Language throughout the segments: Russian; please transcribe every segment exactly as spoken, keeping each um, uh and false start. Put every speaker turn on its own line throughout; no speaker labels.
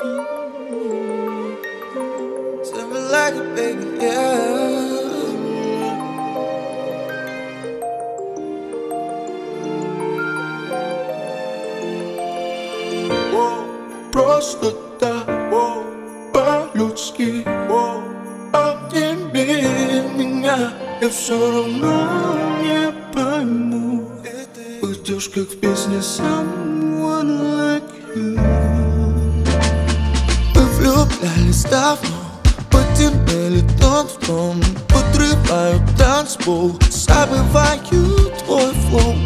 Tell me like it, baby, yeah. Просто так, по-людски. Обними меня, я все равно не пойму. Уйдешь, как в песне Someone Like You. Мы влюблялись давно, потеряли тон в тон, подрываю танцпол, забываю твой флоу.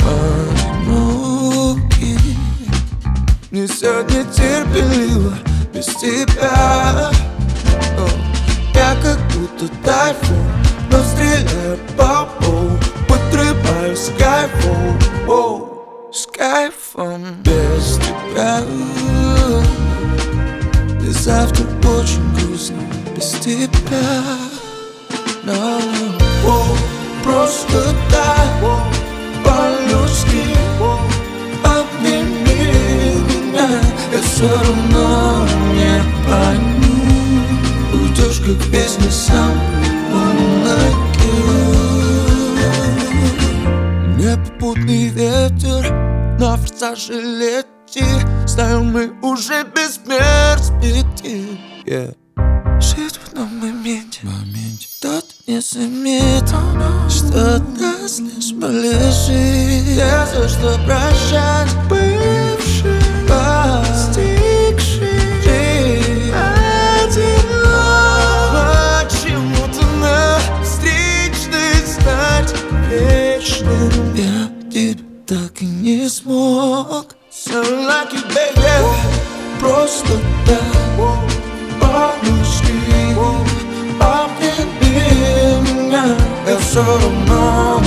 Руки мне сегодня терпеливо без тебя. Я как будто тайфун, но стреляю по полу, подрываю с кайфом, воу, с кайфом без тебя. И завтра очень грустно без тебя. No. Воу, просто так, по-людски. Обними меня, я все равно не пойму. Уйдешь, как в песне Someone Like You. Непопутный ветер на форсаже лети. Знаю, мы уже без перспектив, yeah. Жить в одном моменте, моменте. Тот не заметит, что нас лишь полежит. Я за что прощать бывший, постигший одиноко. Почему-то на встречной стать вечным я тебя так и не смог. Sound like you, baby. Просто так, по-людски. Обними меня, я все равно